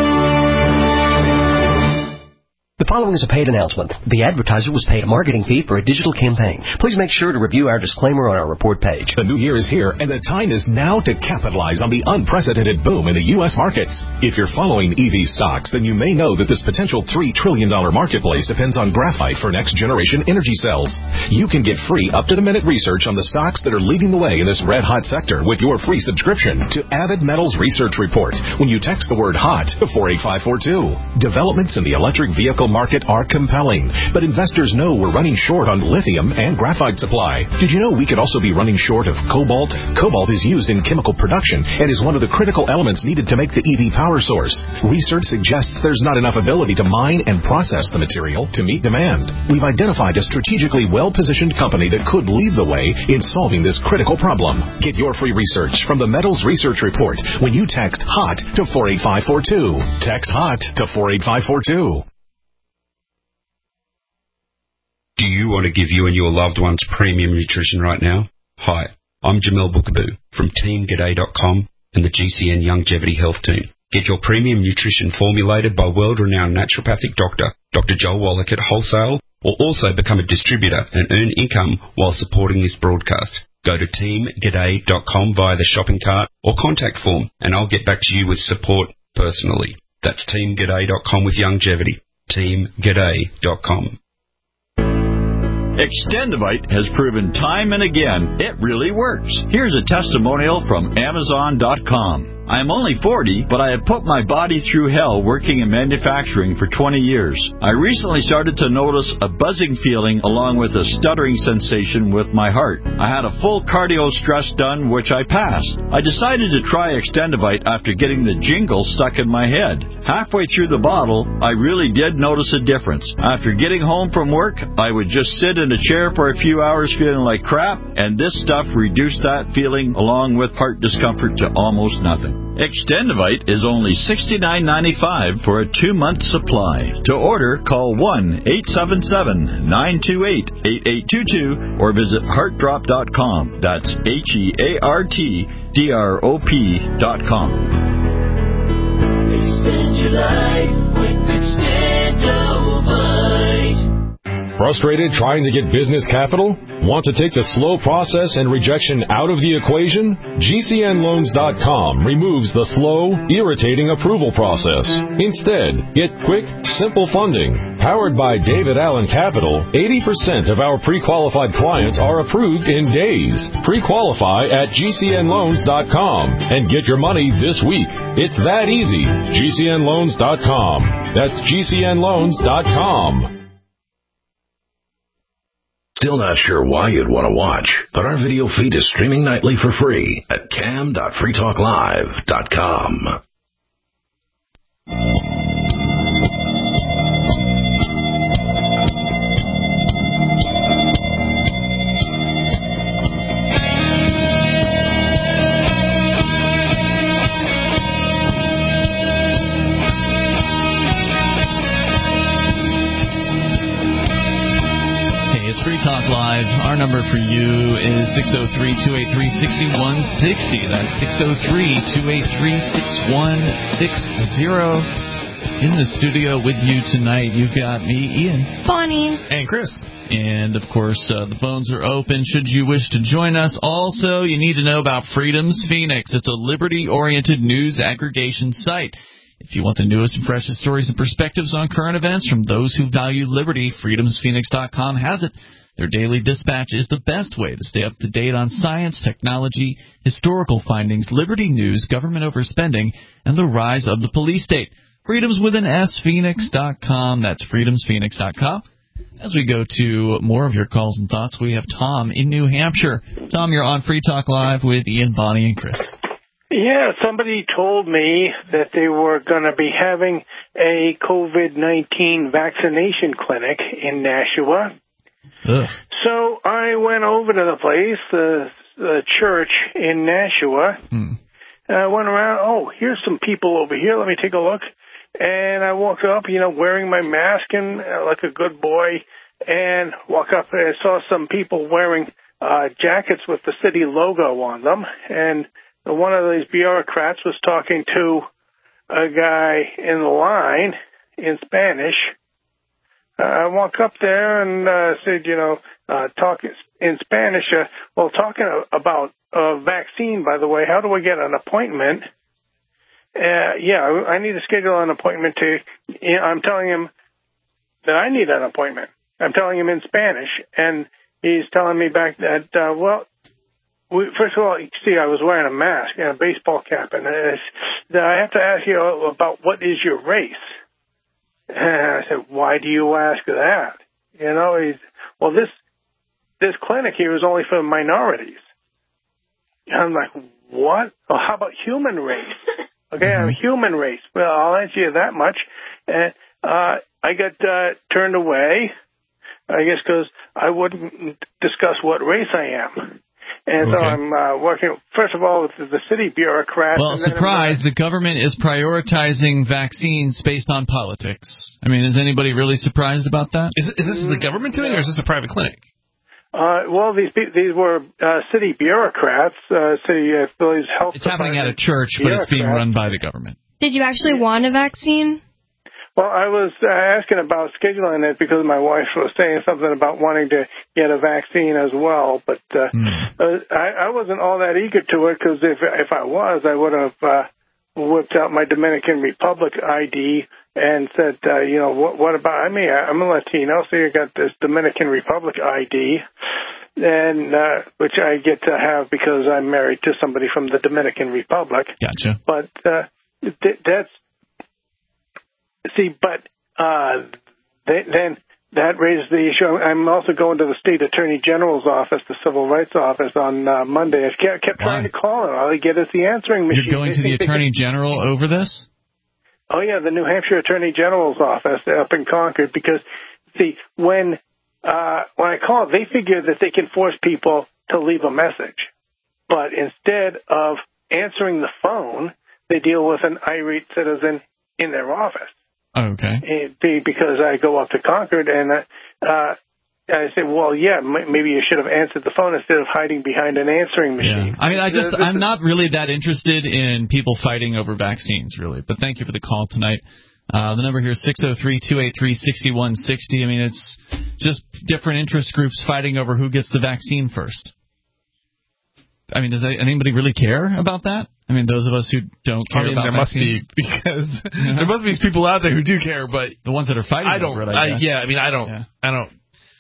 The following is a paid announcement. The advertiser was paid a marketing fee for a digital campaign. Please make sure to review our disclaimer on our report page. The new year is here, and the time is now to capitalize on the unprecedented boom in the U S markets. If you're following E V stocks, then you may know that this potential three trillion dollars marketplace depends on graphite for next-generation energy cells. You can get free up-to-the-minute research on the stocks that are leading the way in this red-hot sector with your free subscription to Avid Metals Research Report when you text the word HOT to four eight five four two. Developments in the electric vehicle market are compelling, but investors know we're running short on lithium and graphite supply. Did you know we could also be running short of cobalt? Cobalt is used in chemical production and is one of the critical elements needed to make the E V power source. Research suggests there's not enough ability to mine and process the material to meet demand. We've identified a strategically well-positioned company that could lead the way in solving this critical problem. Get your free research from the Metals Research Report when you text HOT to four eight five four two. Text HOT to four eight five four two. Do you want to give you and your loved ones premium nutrition right now? Hi, I'm Jamel Bookaboo from team g'day dot com and the G C N Longevity Health Team. Get your premium nutrition formulated by world-renowned naturopathic doctor, Doctor Joel Wallach at wholesale, or also become a distributor and earn income while supporting this broadcast. Go to team g'day dot com via the shopping cart or contact form, and I'll get back to you with support personally. That's team g'day dot com with longevity. team g'day dot com. Extendivite has proven time and again it really works. Here's a testimonial from Amazon dot com. I am only forty, but I have put my body through hell working in manufacturing for twenty years. I recently started to notice a buzzing feeling along with a stuttering sensation with my heart. I had a full cardio stress done, which I passed. I decided to try Extendivite after getting the jingle stuck in my head. Halfway through the bottle, I really did notice a difference. After getting home from work, I would just sit in a chair for a few hours feeling like crap, and this stuff reduced that feeling along with heart discomfort to almost nothing. Extendivite is only sixty-nine ninety-five for a two-month supply. To order, call one eight seven seven, nine two eight, eight eight two two or visit heart drop dot com. That's H E A R T D R O P dot com. Extend your life with Extendivite. Frustrated trying to get business capital? Want to take the slow process and rejection out of the equation? G C N loans dot com removes the slow, irritating approval process. Instead, get quick, simple funding. Powered by David Allen Capital, eighty percent of our pre-qualified clients are approved in days. Pre-qualify at G C N loans dot com and get your money this week. It's that easy. G C N loans dot com. That's G C N loans dot com. Still not sure why you'd want to watch, but our video feed is streaming nightly for free at cam dot free talk live dot com. Free Talk Live. Our number for you is six oh three, two eight three, six one six oh. That's six oh three, two eight three, six one six oh. In the studio with you tonight, you've got me, Ian. Bonnie. And Chris. And, of course, uh, the phones are open should you wish to join us. Also, you need to know about Freedom's Phoenix. It's a liberty-oriented news aggregation site. If you want the newest and freshest stories and perspectives on current events from those who value liberty, freedoms phoenix dot com has it. Their daily dispatch is the best way to stay up to date on science, technology, historical findings, liberty news, government overspending, and the rise of the police state. Freedoms with an S, phoenix dot com. That's freedoms phoenix dot com. As we go to more of your calls and thoughts, we have Tom in New Hampshire. Tom, you're on Free Talk Live with Ian, Bonnie, and Chris. Yeah, somebody told me that they were going to be having a COVID nineteen vaccination clinic in Nashua. Ugh. So I went over to the place, the, the church in Nashua. Hmm. And I went around, oh, here's some people over here. Let me take a look. And I walked up, you know, wearing my mask and uh, like a good boy, and walk up and I saw some people wearing uh, jackets with the city logo on them. And one of these bureaucrats was talking to a guy in the line in Spanish. Uh, I walk up there and uh, said, you know, uh, talk in Spanish. Uh, well, talking about a vaccine, by the way, how do I get an appointment? Uh, yeah, I need to schedule an appointment to, you know, I'm telling him that I need an appointment. I'm telling him in Spanish, and he's telling me back that, uh, well, we, first of all, you see, I was wearing a mask and a baseball cap, and I have to ask you about what is your race? And I said, why do you ask that? You know, he's, well, this this clinic here is only for minorities. And I'm like, what? Well, how about human race? Okay, I'm human race. Well, I'll answer you that much. And uh, I got uh, turned away, I guess, because I wouldn't discuss what race I am. And Okay. so I'm uh, working, first of all, with the city bureaucrats. Well, and then surprise, the government is prioritizing vaccines based on politics. I mean, is anybody really surprised about that? Is, is this the government doing, or is this a private clinic? Uh, Uh, well, these pe- these were uh, city bureaucrats, uh, city uh, these health. It's happening at a church, but it's being run by the government. Did you actually want a vaccine? Well, I was uh, asking about scheduling it because my wife was saying something about wanting to get a vaccine as well. But uh, mm. uh, I, I wasn't all that eager to it because if if I was, I would have uh, whipped out my Dominican Republic I D and said, uh, you know, what, what about me? I'm a Latino, so you got this Dominican Republic I D, and uh, which I get to have because I'm married to somebody from the Dominican Republic. Gotcha. But uh, th- that's see, but uh, they, then that raised the issue. I'm also going to the state attorney general's office, the civil rights office, on uh, Monday. I kept, kept trying to call him. All they get is the answering machine. You're going to the attorney general over this? Oh, yeah, the New Hampshire Attorney General's office up in Concord, because, see, when uh, when I call, they figure that they can force people to leave a message. But instead of answering the phone, they deal with an irate citizen in their office. Oh, okay. And because I go up to Concord and uh, I say, well, yeah, m- maybe you should have answered the phone instead of hiding behind an answering machine. Yeah. I mean, I just, this I'm is, not really that interested in people fighting over vaccines, really. But thank you for the call tonight. Uh, the number here is six oh three, two eight three, six one six oh. I mean, it's just different interest groups fighting over who gets the vaccine first. I mean, does anybody really care about that? I mean, those of us who don't care I mean, about there vaccines. must be, because uh-huh. there must be people out there who do care, but the ones that are fighting I don't, over it, I guess. I, yeah, I mean, I don't, yeah. I don't,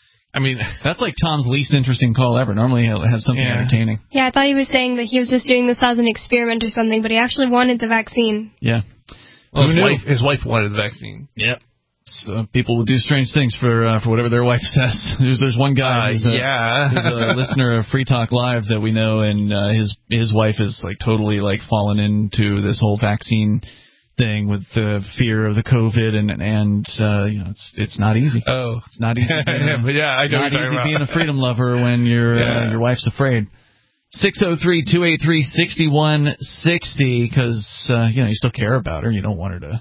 I mean, that's like Tom's least interesting call ever. Normally he has something yeah. entertaining. Yeah, I thought he was saying that he was just doing this as an experiment or something, but he actually wanted the vaccine. Yeah. Well, his wife, his wife wanted the vaccine. Yep. So people will do strange things for uh, for whatever their wife says. There's there's one guy uh, who's, a, yeah. who's a listener of Free Talk Live that we know, and uh, his his wife is like totally like fallen into this whole vaccine thing with the fear of the COVID, and and uh, you know it's it's not easy. Oh, it's not easy. yeah, but yeah, I know not what easy you're being a freedom lover when your yeah. uh, your wife's afraid. six oh three, two eight three, six one six oh because uh, you know you still care about her. You don't want her to.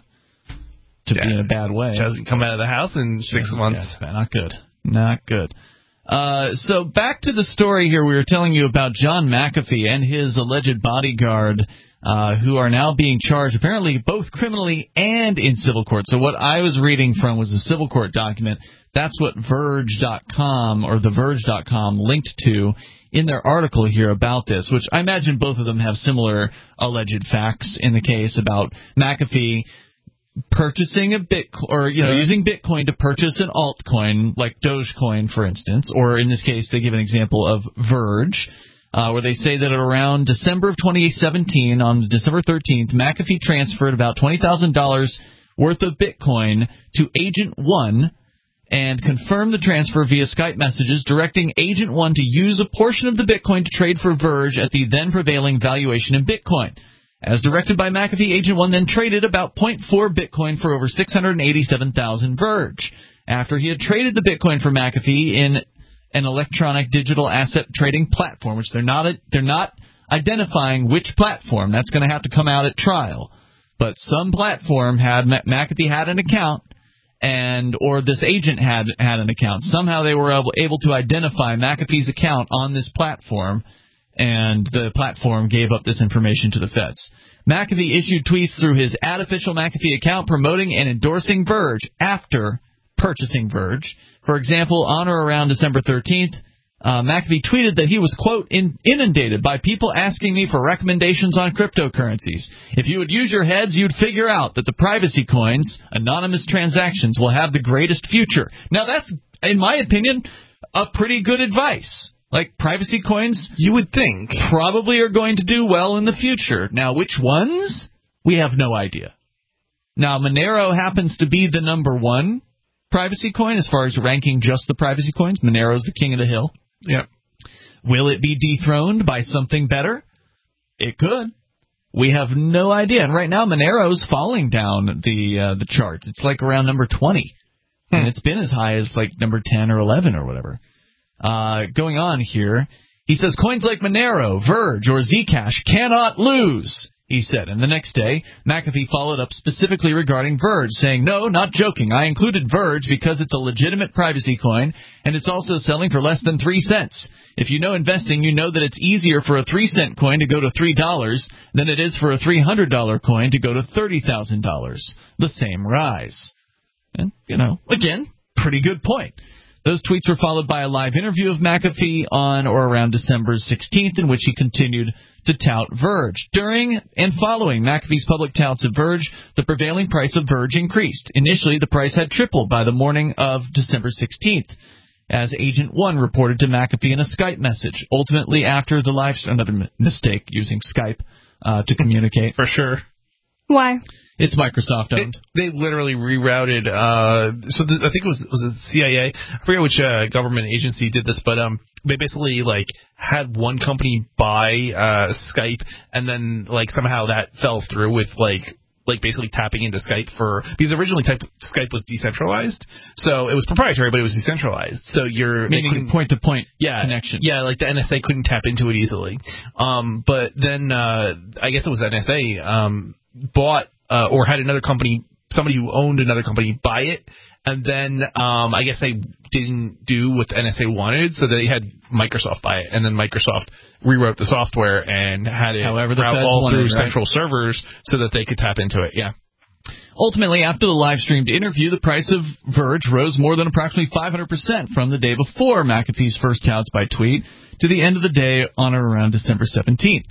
To yeah. be in a bad way. She hasn't come out of the house in six yeah, months. Yeah, not good. Not good. Uh, so back to the story here. We were telling you about John McAfee and his alleged bodyguard uh, who are now being charged, apparently both criminally and in civil court. So what I was reading from was a civil court document. That's what Verge dot com or The Verge dot com linked to in their article here about this, which I imagine both of them have similar alleged facts in the case about McAfee purchasing a Bitcoin, or you know, yeah. using Bitcoin to purchase an altcoin like Dogecoin, for instance, or in this case, they give an example of Verge, uh, where they say that around December of twenty seventeen, on December thirteenth, McAfee transferred about twenty thousand dollars worth of Bitcoin to Agent One and confirmed the transfer via Skype messages, directing Agent One to use a portion of the Bitcoin to trade for Verge at the then prevailing valuation in Bitcoin. As directed by McAfee, Agent One then traded about zero point four Bitcoin for over six hundred eighty-seven thousand Verge. After he had traded the Bitcoin for McAfee in an electronic digital asset trading platform, which they're not they're not identifying which platform. That's going to have to come out at trial. But some platform had McAfee had an account, and or this agent had had an account. Somehow they were able, able to identify McAfee's account on this platform, and the platform gave up this information to the feds. McAfee issued tweets through his at official McAfee account promoting and endorsing Verge after purchasing Verge. For example, on or around December thirteenth, uh, McAfee tweeted that he was, quote, in, inundated by people asking me for recommendations on cryptocurrencies. If you would use your heads, you'd figure out that the privacy coins, anonymous transactions, will have the greatest future. Now, that's, in my opinion, a pretty good advice. Like, privacy coins, you would think, probably are going to do well in the future. Now, which ones? We have no idea. Now, Monero happens to be the number one privacy coin as far as ranking just the privacy coins. Monero's the king of the hill. Yep. Will it be dethroned by something better? It could. We have no idea. And right now, Monero's falling down the uh, the charts. It's like around number twenty. Hmm. And it's been as high as like number ten or eleven or whatever. Uh, going on here, he says coins like Monero, Verge, or Zcash cannot lose. he said. And the next day, McAfee followed up specifically regarding Verge, saying, no, not joking. I included Verge because it's a legitimate privacy coin, and it's also selling for less than three cents. If you know investing, you know that it's easier for a three cent coin to go to three dollars than it is for a three hundred dollar coin to go to thirty thousand dollars. The same rise. And, you know, again, pretty good point. Those tweets were followed by a live interview of McAfee on or around December sixteenth, in which he continued to tout Verge. During and following McAfee's public touts of Verge, the prevailing price of Verge increased. Initially, the price had tripled by the morning of December sixteenth, as Agent One reported to McAfee in a Skype message. Ultimately, after the live stream, another m- mistake using Skype uh, to communicate. For sure. Why? It's Microsoft owned. They, they literally rerouted. Uh, so the, I think it was was it C I A. I forget which uh, government agency did this, but um, they basically like had one company buy uh, Skype, and then like somehow that fell through with like like basically tapping into Skype for because originally type, Skype was decentralized, so it was proprietary, but it was decentralized. So you're meaning point to point yeah, connection. Yeah, like the N S A couldn't tap into it easily. Um, but then uh, I guess it was N S A um bought. Uh, or had another company, somebody who owned another company buy it, and then um, I guess they didn't do what the N S A wanted, so they had Microsoft buy it, and then Microsoft rewrote the software and had it However the route feds all wanted, through right? central servers so that they could tap into it, yeah. Ultimately, after the live-streamed interview, the price of Verge rose more than approximately five hundred percent from the day before McAfee's first touts by tweet to the end of the day on or around December seventeenth.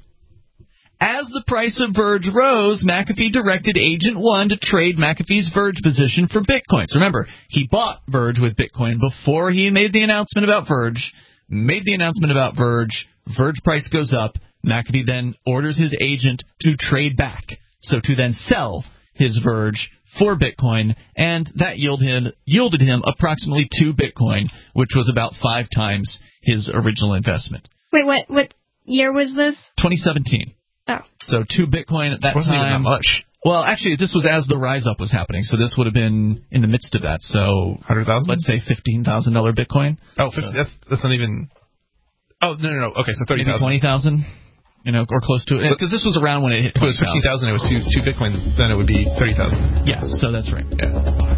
As the price of Verge rose, McAfee directed Agent One to trade McAfee's Verge position for Bitcoin. So remember, he bought Verge with Bitcoin before he made the announcement about Verge, made the announcement about Verge, Verge price goes up, McAfee then orders his agent to trade back, so to then sell his Verge for Bitcoin, and that yielded him, yielded him approximately two Bitcoin, which was about five times his original investment. Wait, what, what year was this? twenty seventeen. Oh. So two Bitcoin at that wasn't time. Even that much. Well, actually, this was as the rise up was happening, so this would have been in the midst of that. So, one hundred thousand? Let's say fifteen thousand dollars Bitcoin. Oh, fifty, so. that's that's not even. Oh no no no. Okay, so thirty thousand. Maybe twenty thousand. You know, or close to it, because this was around when it hit. If it was fifteen thousand, it was two two Bitcoin. Then it would be thirty thousand. Yeah, so that's right. Yeah.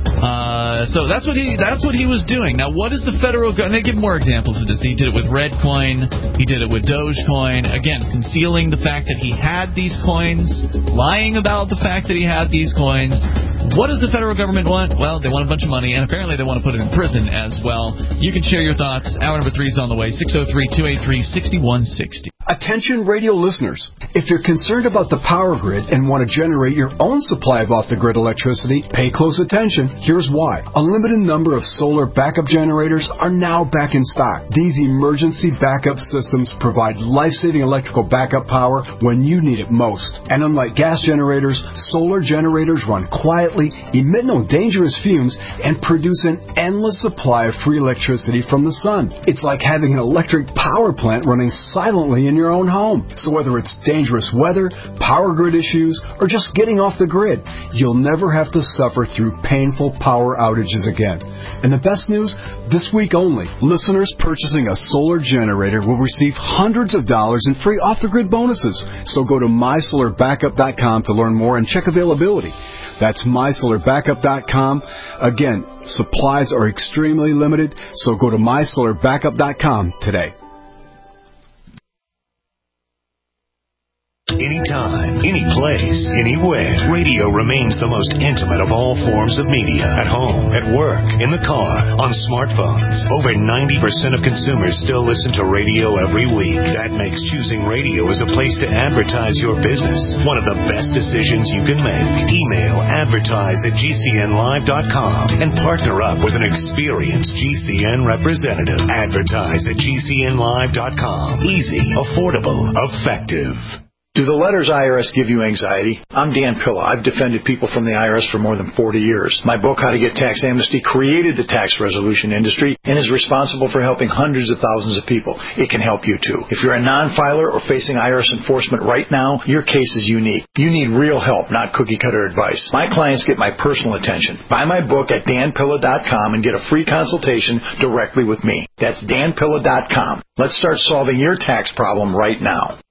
Uh, so that's what he that's what he was doing. Now, what is the federal government? They give more examples of this. He did it with Redcoin. He did it with Dogecoin. Again, concealing the fact that he had these coins, lying about the fact that he had these coins. What does the federal government want? Well, they want a bunch of money, and apparently they want to put it in prison as well. You can share your thoughts. Hour number three is on the way. six oh three, two eight three, six one six oh. Attention radio listeners. If you're concerned about the power grid and want to generate your own supply of off-the-grid electricity, pay close attention. Here's why. A limited number of solar backup generators are now back in stock. These emergency backup systems provide life-saving electrical backup power when you need it most. And unlike gas generators, solar generators run quietly, emit no dangerous fumes, and produce an endless supply of free electricity from the sun. It's like having an electric power plant running silently in your own home. So whether it's dangerous weather, power grid issues, or just getting off the grid, you'll never have to suffer through painful power outages again. And the best news, this week only, listeners purchasing a solar generator will receive hundreds of dollars in free off-the-grid bonuses. So go to my solar backup dot com to learn more and check availability. That's my solar backup dot com. Again, supplies are extremely limited, so go to my solar backup dot com today. Anytime, any place, anywhere, radio remains the most intimate of all forms of media. At home, at work, in the car, on smartphones. Over ninety percent of consumers still listen to radio every week. That makes choosing radio as a place to advertise your business one of the best decisions you can make. Email advertise at G C N live dot com and partner up with an experienced G C N representative. Advertise at G C N live dot com. Easy, affordable, effective. Do the letters I R S give you anxiety? I'm Dan Pilla. I've defended people from the I R S for more than forty years. My book, How to Get Tax Amnesty, created the tax resolution industry and is responsible for helping hundreds of thousands of people. It can help you too. If you're a non-filer or facing I R S enforcement right now, your case is unique. You need real help, not cookie-cutter advice. My clients get my personal attention. Buy my book at Dan Pilla dot com and get a free consultation directly with me. That's Dan Pilla dot com. Let's start solving your tax problem right now.